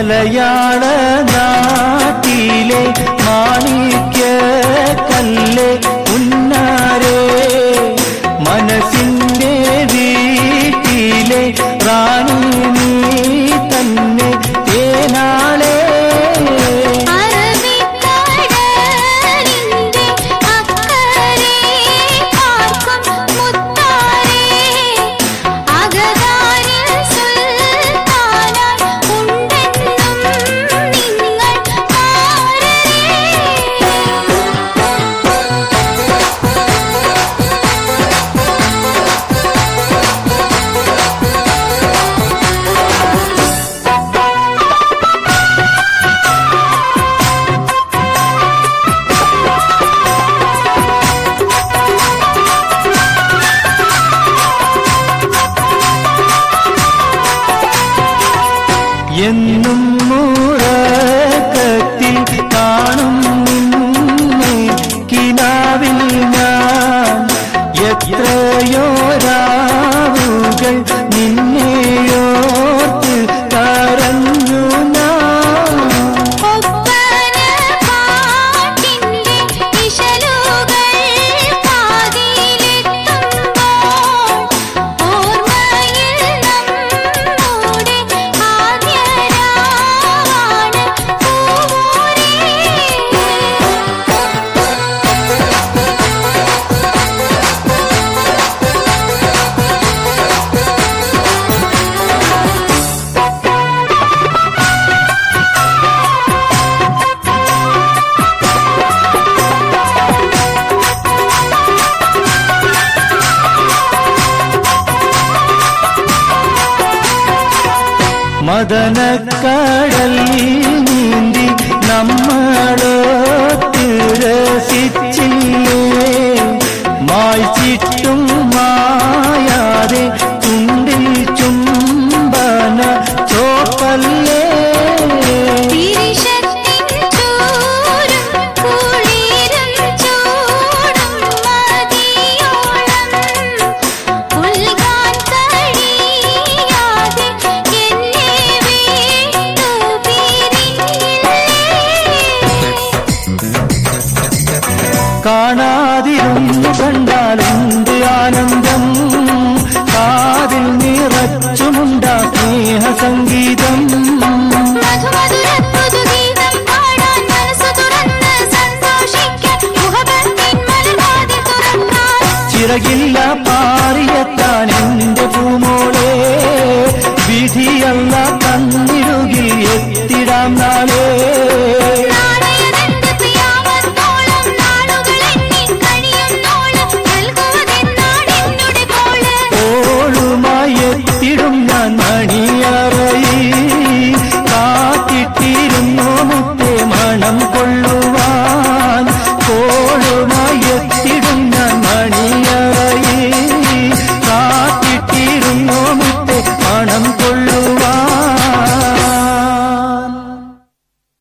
മലയാള നാട്ടിലെ മാണിക്യ കല്ല് ഉന്നാരേ മനസ്സിന്റെ വീട്ടിലെ റാണി നീ തന്നെ തേനാളേ എന്നും മുറക്കത്തിൽ കാണും നിന്നെ കിനാവിൽ ഞാൻ എത്രയോ രാവുകൾ നിന്നെയോർത്ത് കരഞ്ഞു മദനക്കടൽ നീന്തി നമ്മളൊത്ത് രസിച്ചില്ലേ മായ്ച്ചിട്ടും മായാതെ ചുണ്ടിൽ ചുംബന ചോപ്പല്ലേ കാണാതിരുന്നു കണ്ടാലുണ്ട് ആനന്ദം കാതിൽ നിറച്ചുമുണ്ടാ സ്നേഹസംഗീതം ചിറകില്ല പാറിയെത്താൻ എന്റെ പൂമോളെ വിധിയല്ല തന്നിരുകിൽ എത്തിടാം നാളെ